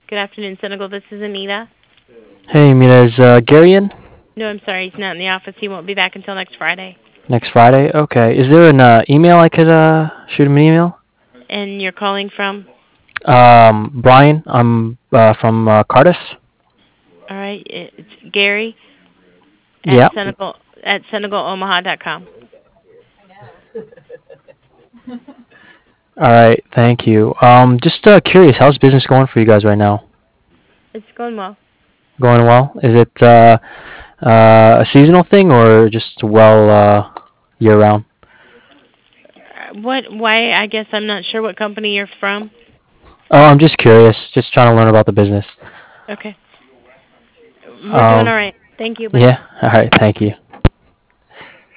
Good afternoon, Senegal. This is Anita. Hey, Mira, is Gary in No, I'm sorry. He's not in the office. He won't be back until next Friday. next Friday? Okay. Is there an email I could shoot him an email? And you're calling from? Brian, I'm from Cardiff. All right. It's Gary at Yeah. Senegalomaha.com. All right. Thank you. Just curious, how's business going for you guys right now? It's going well. Going well? Is it a seasonal thing or just well year round? What? Why? I guess I'm not sure what company you're from. Oh, I'm just curious. Just trying to learn about the business. Okay. We're doing Um, all right. Thank you. Bye. yeah. All right. Thank you.